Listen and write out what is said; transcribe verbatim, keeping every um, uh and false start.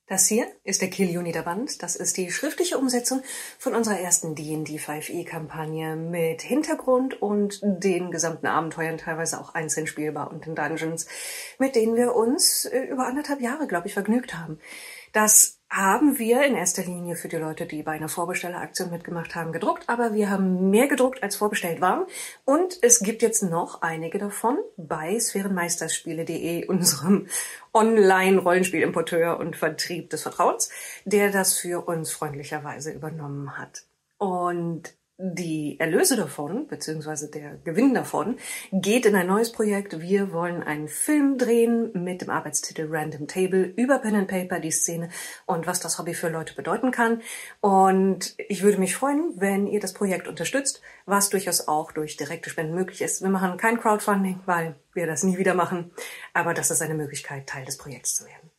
Das hier ist der Kill Uniter Band. Das ist die schriftliche Umsetzung von unserer ersten D und D fünf E-Kampagne mit Hintergrund und den gesamten Abenteuern, teilweise auch einzeln spielbar und in Dungeons, mit denen wir uns über anderthalb Jahre, glaube ich, vergnügt haben. Das haben wir in erster Linie für die Leute, die bei einer Vorbestelleraktion mitgemacht haben, gedruckt, aber wir haben mehr gedruckt, als vorbestellt war. Und es gibt jetzt noch einige davon bei sphärenmeisterspiele punkt de, unserem Online-Rollenspielimporteur und Vertrieb des Vertrauens, der das für uns freundlicherweise übernommen hat. Und die Erlöse davon, beziehungsweise der Gewinn davon, geht in ein neues Projekt. Wir wollen einen Film drehen mit dem Arbeitstitel Random Table über Pen and Paper, die Szene und was das Hobby für Leute bedeuten kann. Und ich würde mich freuen, wenn ihr das Projekt unterstützt, was durchaus auch durch direkte Spenden möglich ist. Wir machen kein Crowdfunding, weil wir das nie wieder machen, aber das ist eine Möglichkeit, Teil des Projekts zu werden.